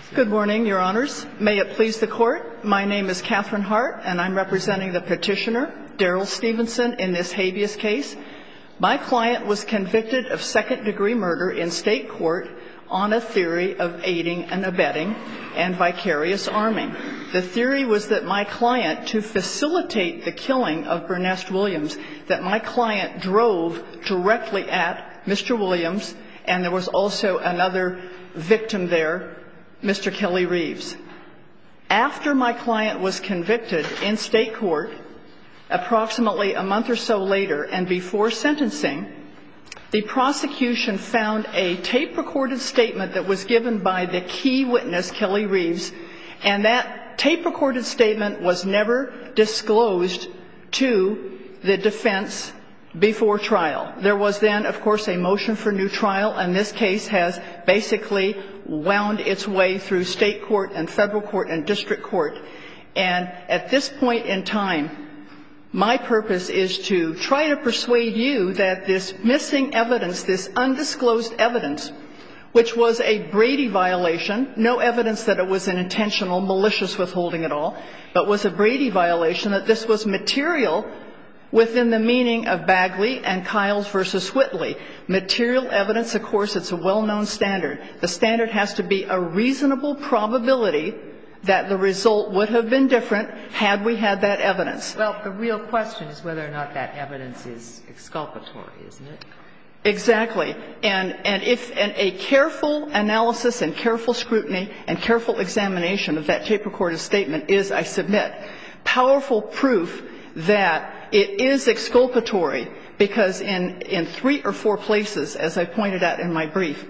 Good morning, Your Honors. May it please the Court, my name is Catherine Hart, and I'm representing the petitioner, Darrell Stevenson, in this habeas case. My client was convicted of second-degree murder in state court on a theory of aiding and abetting and vicarious arming. The theory was that my client, to facilitate the killing of Bernest Williams, that my client drove directly at Mr. Williams, and there was also another victim there, Mr. Kelly Reeves. After my client was convicted in state court, approximately a month or so later, and before sentencing, the prosecution found a tape-recorded statement that was given by the key witness, Kelly Reeves, and that tape-recorded statement was never disclosed to the defense before trial. There was then, of course, a motion for new trial, and this case has basically wound its way through state court and federal court and district court. And at this point in time, my purpose is to try to persuade you that this missing evidence, this undisclosed evidence, which was a Brady violation, no evidence that it was an intentional, malicious withholding at all, but was a Brady violation, that this was material within the meaning of Bagley and Kiles versus Whitley. Material evidence, of course, it's a well-known standard. The standard has to be a reasonable probability that the result would have been different had we had that evidence. Well, the real question is whether or not that evidence is exculpatory, isn't it? Exactly. And if a careful analysis and careful scrutiny and careful examination of that tape-recorded statement is, I submit, powerful proof that it is exculpatory, because in 3 or 4 places, as I pointed out in my brief,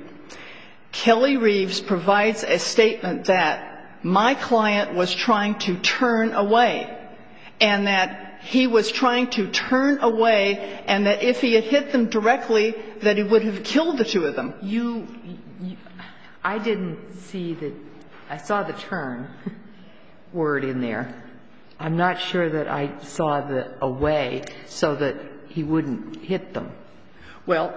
Kelly Reeves provides a statement that my client was trying to turn away, and that he was trying to turn away, and that if he had hit them directly, that he would have killed the 2 of them. I didn't see I saw the turn word in there. I'm not sure that I saw the away so that he wouldn't hit them. Well,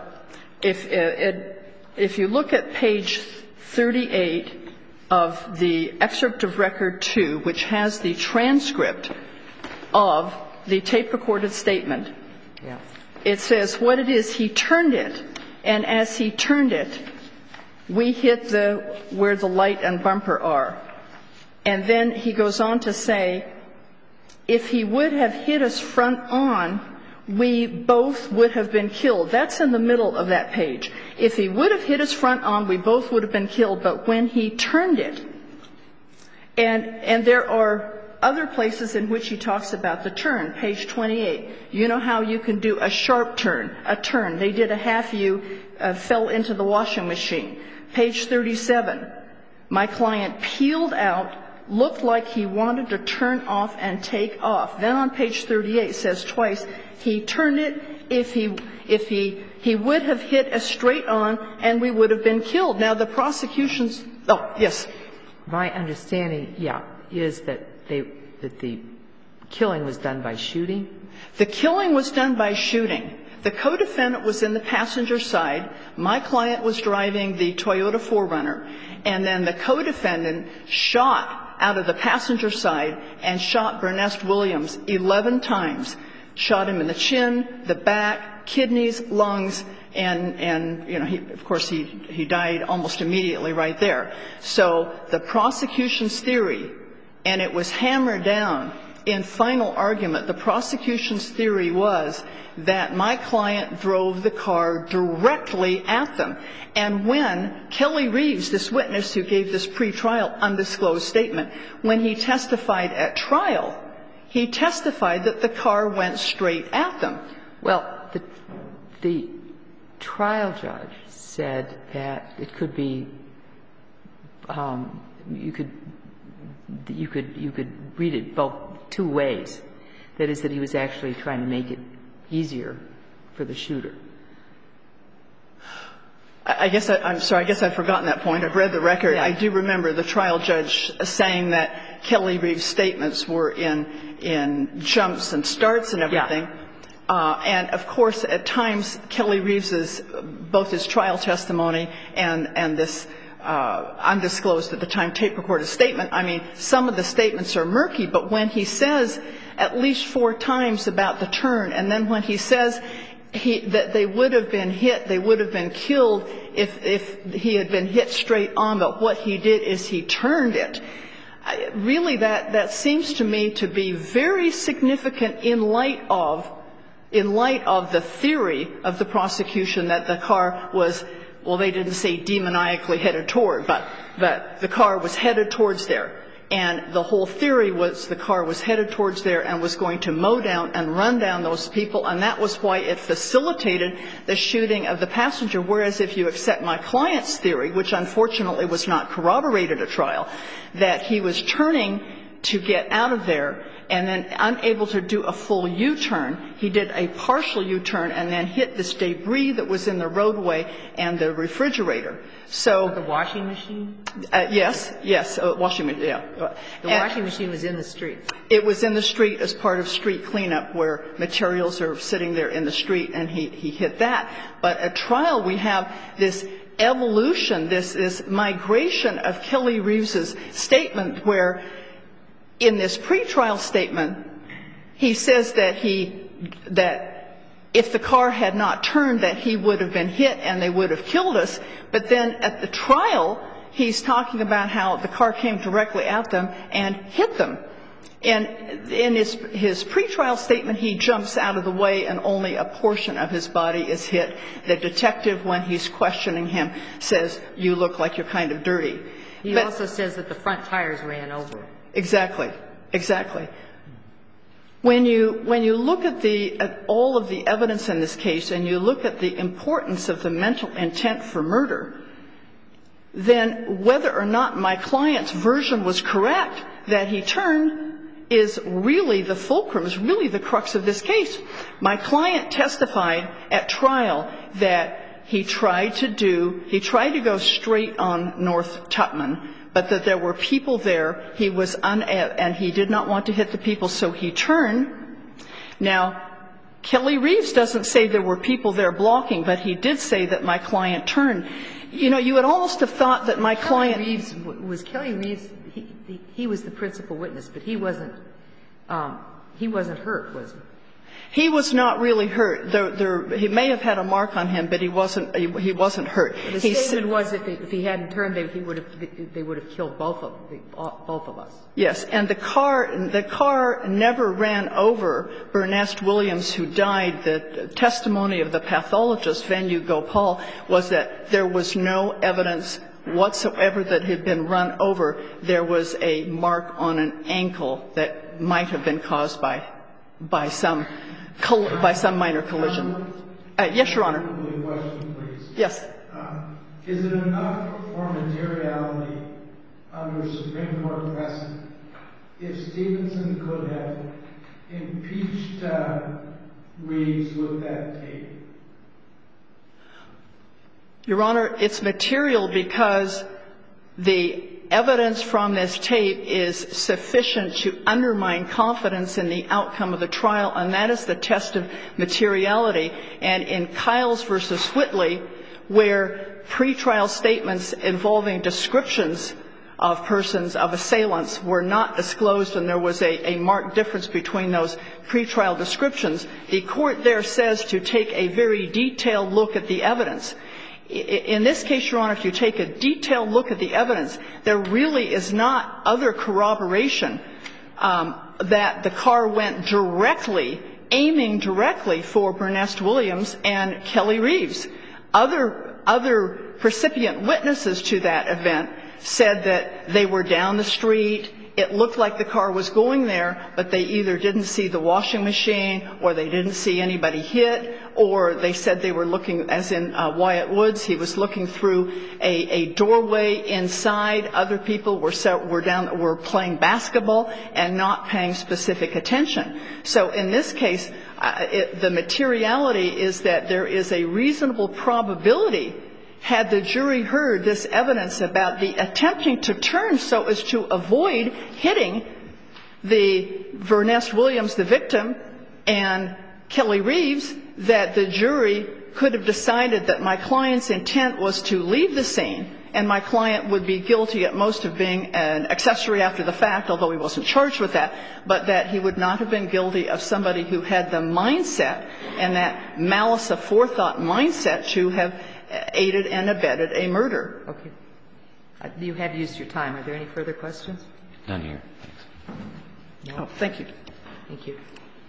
if you look at page 38 of the excerpt of Record 2, which has the transcript of the tape-recorded statement, yeah, it says what it is, he turned it, and as he turned it, we hit where the light and bumper are. And then he goes on to say, if he would have hit us front on, we both would have been killed. That's in the middle of that page. If he would have hit us front on, we both would have been killed. But when he turned it, and there are other places in which he talks about the turn, page 28. You know how you can do a sharp turn, a turn. They did a half U, fell into the washing machine. Page 37, my client peeled out, looked like he wanted to turn off and take off. Then on page 38 it says twice, he turned it, if he would have hit us straight on, and we would have been killed. Now the prosecution's yes. My understanding, is that the killing was done by shooting? The killing was done by shooting. The co-defendant was in the passenger side. My client was driving the Toyota 4Runner, and then the co-defendant shot out of the passenger side and shot Bernest Williams 11 times. Shot him in the chin, the back, kidneys, lungs, and you know, of course he died almost immediately right there. So the prosecution's theory, and it was hammered down in final argument, the prosecution's theory was that my client drove the car directly at them. And when Kelly Reeves, this witness who gave this pretrial undisclosed statement, when he testified at trial, he testified that the car went straight at them. Well, the trial judge said that it could be, you could read it both 2 ways. That is, that he was actually trying to make it easier for the shooter. I'm sorry, I guess I've forgotten that point. I've read the record. Yeah. I do remember the trial judge saying that Kelly Reeves' statements were in jumps and starts and everything. Yeah. And of course, at times, Kelly Reeves's, both his trial testimony and this undisclosed at the time tape-recorded statement. I mean, some of the statements are murky, but when he says at least 4 times about the turn, and then when he says that they would have been hit, they would have been killed if he had been hit straight on, but what he did is he turned it. Really, that seems to me to be very significant in light of the theory of the prosecution that the car was, well, they didn't say demoniacally headed toward, but the car was headed towards there. And the whole theory was the car was headed towards there and was going to mow down and run down those people, and that was why it facilitated the shooting of the passenger. Whereas if you accept my client's theory, which unfortunately was not corroborated at trial, that he was turning to get out of there and then unable to do a full U-turn, he did a partial U-turn and then hit this debris that was in the roadway and the refrigerator. So the washing machine? Yes, washing machine, yeah. The washing machine was in the street. It was in the street as part of street cleanup where materials are sitting there in the street, and he hit that. But at trial we have this evolution, this migration of Kelly Reeves's statement where in this pretrial statement, he says that if the car had not turned, that he would have been hit and they would have killed us. But then at the trial, he's talking about how the car came directly at them and hit them. And in his pretrial statement, he jumps out of the way and only a portion of his body is hit. The detective, when he's questioning him, says, "You look like you're kind of dirty." He also says that the front tires ran over. Exactly. When you look at all of the evidence in this case and you look at the importance of the mental intent for murder, then whether or not my client's version was correct, that he turned, is really the fulcrum, is really the crux of this case. My client testified at trial that he tried to go straight on North Tutman, but that there were people there, and he did not want to hit the people, so he turned. Now, Kelly Reeves doesn't say there were people there blocking, but he did say that my client turned. You know, you would almost have thought that my client... Kelly Reeves, he was the principal witness, but he wasn't hurt, was he? He was not really hurt. He may have had a mark on him, but he wasn't hurt. The statement was if he hadn't turned, they would have killed both of us. Yes, and the car never ran over Bernest Williams, who died. The testimony of the pathologist, Venu Gopal, was that there was no evidence whatsoever that had been run over. There was a mark on an ankle that might have been caused by some minor collision. Yes, Your Honor. Question, please. Yes. Is it enough for materiality under Supreme Court precedent if Stevenson could have impeached Reeves with that tape? Your Honor, it's material because the evidence from this tape is sufficient to undermine confidence in the outcome of the trial, and that is the test of materiality. And in Kiles v. Whitley, where pretrial statements involving descriptions of persons, of assailants, were not disclosed and there was a marked difference between those pretrial descriptions, the court there says to take a very detailed look at the evidence. In this case, Your Honor, if you take a detailed look at the evidence, there really is not other corroboration that the car went aiming directly for Bernest Williams and Kelly Reeves. Other recipient witnesses to that event said that they were down the street. It looked like the car was going there, but they either didn't see the washing machine or they didn't see anybody hit, or they said they were looking, as in Wyatt Woods, he was looking through a doorway inside. Other people were playing basketball and not paying specific attention. So in this case, the materiality is that there is a reasonable probability, had the jury heard this evidence about the attempting to turn so as to avoid hitting the Bernest Williams, the victim, and Kelly Reeves, that the jury could have decided that my client's intent was to leave the scene and my client would be guilty at most of being an accessory after the fact, although he wasn't charged with that, but that he would not have been guilty of somebody who had the mindset and that malice aforethought mindset to have aided and abetted a murder. Okay. You have used your time. Are there any further questions? None here. No. Oh, thank you. Thank you.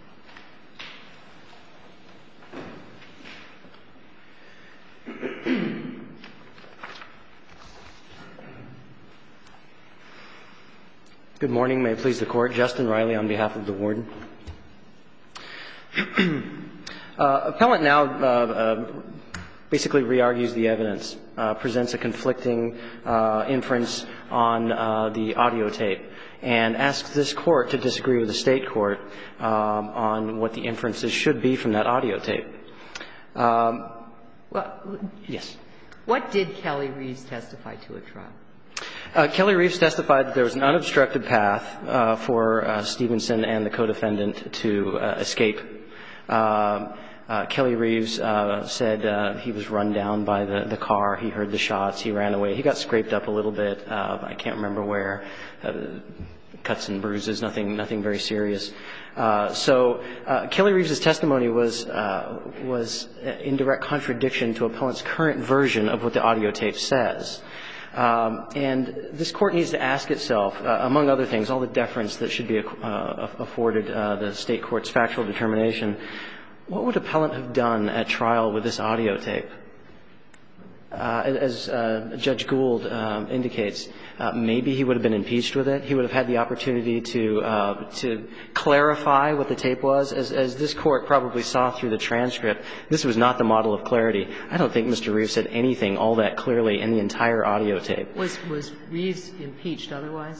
Good morning. May it please the Court. Justin Riley on behalf of the warden. Appellant now basically re-argues the evidence, presents a conflicting inference on the audio tape, and asks this Court to disagree with the State court on what the inferences should be from that audio tape. Yes. What did Kelly Reeves testify to at trial? Kelly Reeves testified that there was an unobstructed path for Stevenson and the co-defendant to escape. Kelly Reeves said he was run down by the car. He heard the shots. He ran away. He got scraped up a little bit. I can't remember where. Cuts and bruises, nothing very serious. So Kelly Reeves' testimony was in direct contradiction to appellant's current version of what the audio tape says. And this Court needs to ask itself, among other things, all the deference that should be afforded the State court's factual determination, what would appellant have done at trial with this audio tape? As Judge Gould indicates, maybe he would have been impeached with it. He would have had the opportunity to clarify what the tape was. As this Court probably saw through the transcript, this was not the model of clarity. I don't think Mr. Reeves said anything all that clearly in the entire audio tape. Was Reeves impeached otherwise?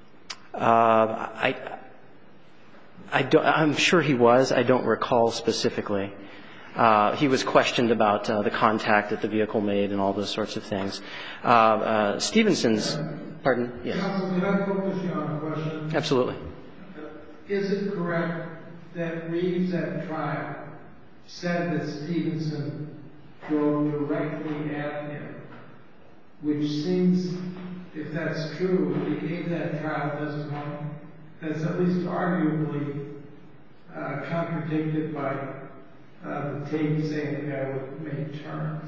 I'm sure he was. I don't recall specifically. He was questioned about the contact that the vehicle made and all those sorts of things. Stevenson's – pardon? Yes. Counsel, can I focus you on a question? Absolutely. Is it correct that Reeves at trial said that Stevenson drove directly at him, which seems, if that's true, if he gave that trial testimony, that's at least arguably contradicted by the tape saying the guy would make turns?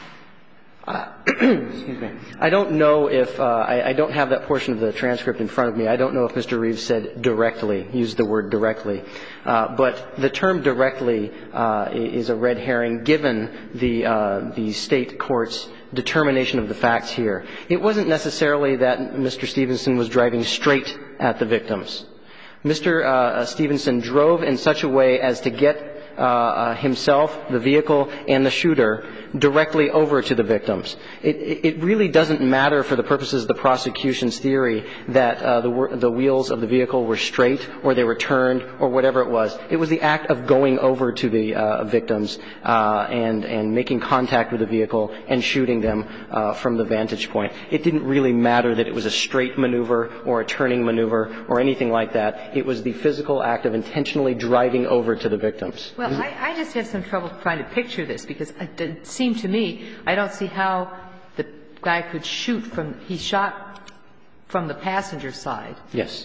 Excuse me. I don't know if I don't have that portion of the transcript in front of me. I don't know if Mr. Reeves said directly, used the word directly. But the term directly is a red herring given the State court's determination of the facts here. It wasn't necessarily that Mr. Stevenson was driving straight at the victims. Mr. Stevenson drove in such a way as to get himself, the vehicle, and the shooter directly over to the victims. It really doesn't matter for the purposes of the prosecution's theory that the wheels of the vehicle were straight or they were turned or whatever it was. It was the act of going over to the victims and making contact with the vehicle and shooting them from the vantage point. It didn't really matter that it was a straight maneuver or a turning maneuver or anything like that. It was the physical act of intentionally driving over to the victims. Well, I just have some trouble trying to picture this because it seemed to me, I don't see how the guy could shoot from, he shot from the passenger side. Yes.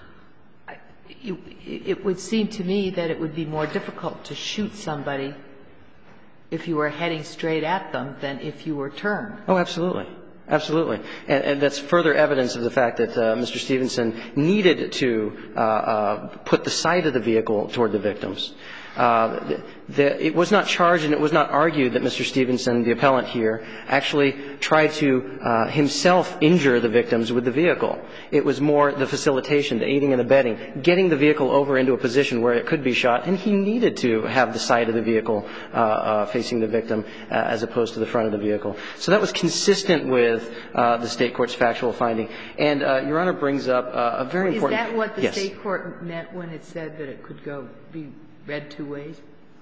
It would seem to me that it would be more difficult to shoot somebody if you were heading straight at them than if you were turned. Oh, absolutely. Absolutely. And that's further evidence of the fact that Mr. Stevenson needed to put the side of the vehicle toward the victims. It was not charged and it was not argued that Mr. Stevenson, the appellant here, actually tried to himself injure the victims with the vehicle. It was more the facilitation, the aiding and abetting, getting the vehicle over into a position where it could be shot, and he needed to have the side of the vehicle facing the victim as opposed to the front of the vehicle. So that was consistent with the State court's factual finding. And Your Honor brings up a very important – Is that what the yes. State court meant when it said that it could be read two ways?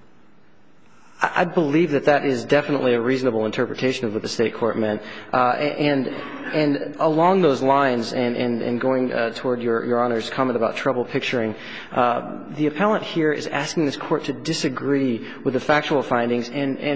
I believe that that is definitely a reasonable interpretation of what the State court meant. And along those lines, and going toward Your Honor's comment about trouble picturing, the appellant here is asking this Court to disagree with the factual findings and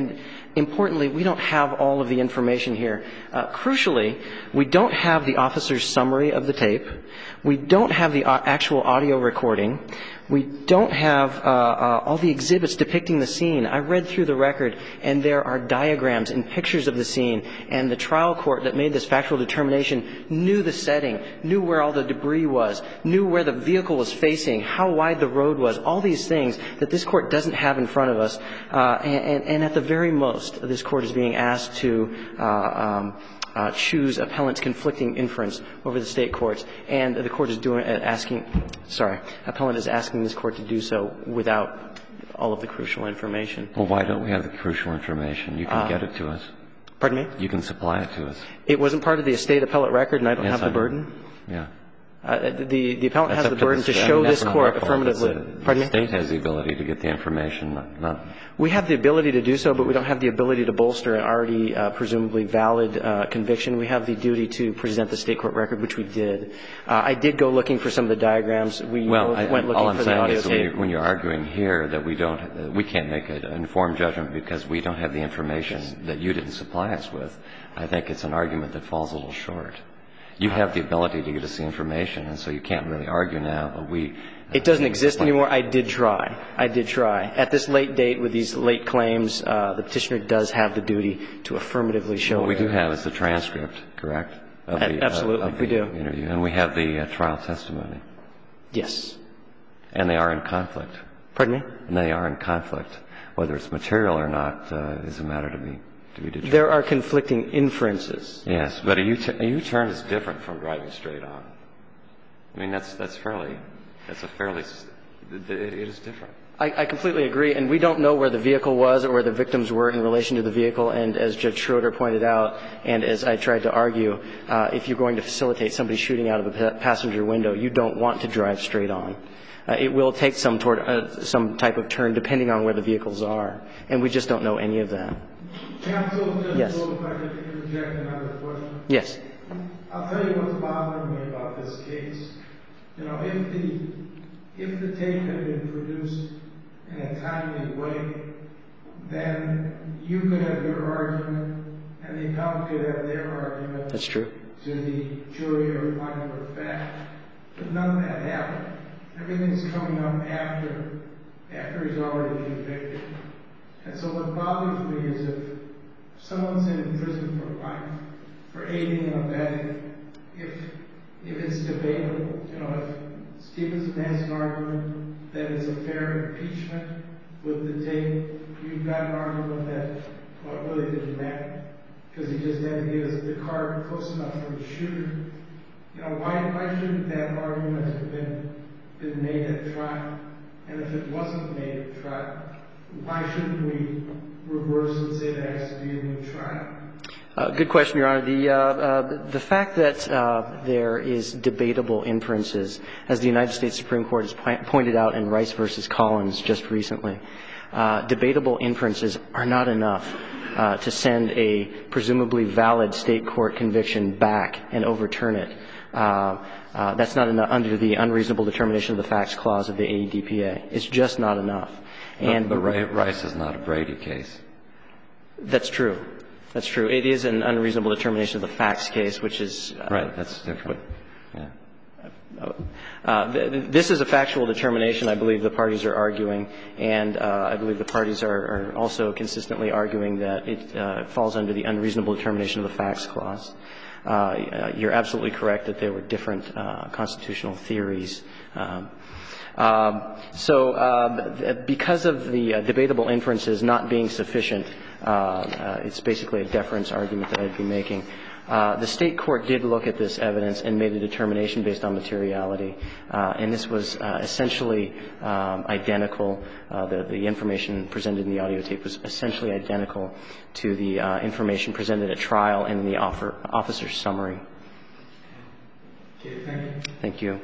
importantly, we don't have all of the information here. Crucially, we don't have the officer's summary of the tape. We don't have the actual audio recording. We don't have all the exhibits depicting the scene. I read through the record, and there are diagrams and pictures of the scene. And the trial court that made this factual determination knew the setting, knew where all the debris was, knew where the vehicle was facing, how wide the road was, all these things that this Court doesn't have in front of us. And at the very most, this Court is being asked to choose appellant's conflicting inference over the State courts. And the Court is appellant is asking this Court to do so without all of the crucial information. Well, why don't we have the crucial information? You can get it to us. Pardon me? You can supply it to us. It wasn't part of the estate appellate record, and I don't have the burden? Yeah. The appellant has the burden to show this Court affirmatively. Pardon me? The State has the ability to get the information, not. We have the ability to do so, but we don't have the ability to bolster an already presumably valid conviction. We have the duty to present the State court record, which we did. I did go looking for some of the diagrams. We went looking for the audio tape. All I'm saying is when you're arguing here that we can't make an informed judgment because we don't have the information that you didn't supply us with, I think it's an argument that falls a little short. You have the ability to get us the information, and so you can't really argue now, but we. It doesn't exist anymore. I did try. At this late date with these late claims, the Petitioner does have the duty to affirmatively show. What we do have is the transcript, correct? Absolutely, we do. Interview. And we have the trial testimony. Yes. And they are in conflict. Pardon me? And they are in conflict. Whether it's material or not is a matter to be determined. There are conflicting inferences. Yes, but a U-turn is different from driving straight on. I mean, it is different. I completely agree, and we don't know where the vehicle was or where the victims were in relation to the vehicle, and as Judge Schroeder pointed out, and as I tried to argue, if you're going to facilitate somebody shooting out of a passenger window, you don't want to drive straight on. It will take some type of turn depending on where the vehicles are, and we just don't know any of that. Counsel, yes. If I could interject another question. Yes. I'll tell you what's bothering me about this case. You know, if the tape had been produced in a timely way, then you could have your argument and the appellant could have their argument. That's true. To the jury or finder of fact. But none of that happened. Everything's coming up after he's already convicted. And so what bothers me is if someone's in prison for life, for aiding and abetting, if it's debatable, you know, if Stevenson has an argument that it's a fair impeachment with the tape, you've got an argument that, well, it really didn't matter because he just had to get the car close enough for the shooter. You know, why shouldn't that argument have been made at trial? And if it wasn't made at trial, why shouldn't we reverse and say there has to be a new trial? Good question, Your Honor. The fact that there is debatable inferences, as the United States Supreme Court has pointed out in Rice v. Collins just recently, debatable inferences are not enough to send a presumably valid state court conviction back and overturn it. That's not enough under the unreasonable determination of the facts clause of the AEDPA. It's just not enough. But Rice is not a Brady case. That's true. That's true. It is an unreasonable determination of the facts case, which is right. That's different. Yeah. This is a factual determination, I believe the parties are arguing, and I believe the parties are also consistently arguing that it falls under the unreasonable determination of the facts clause. You're absolutely correct that there were different constitutional theories. So because of the debatable inferences not being sufficient, it's basically a deference argument that I'd be making. The state court did look at this evidence and made a determination based on materiality, and this was essentially identical. The information presented in the audio tape was essentially identical to the information presented at trial and in the officer's summary. Okay, thank you. Thank you.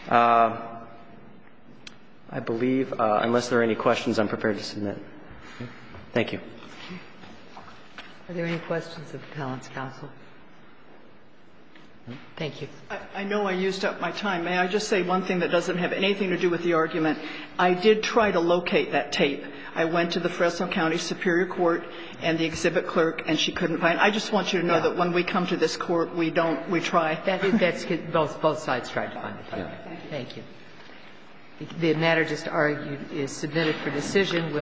I believe, unless there are any questions, I'm prepared to submit. Thank you. Are there any questions of the appellant's counsel? Thank you. I know I used up my time. May I just say one thing that doesn't have anything to do with the argument? I did try to locate that tape. I went to the Fresno County Superior Court and the exhibit clerk, and she couldn't find it. I just want you to know that when we come to this court, we try. That's both sides tried to find it. Thank you. The matter just argued is submitted for decision.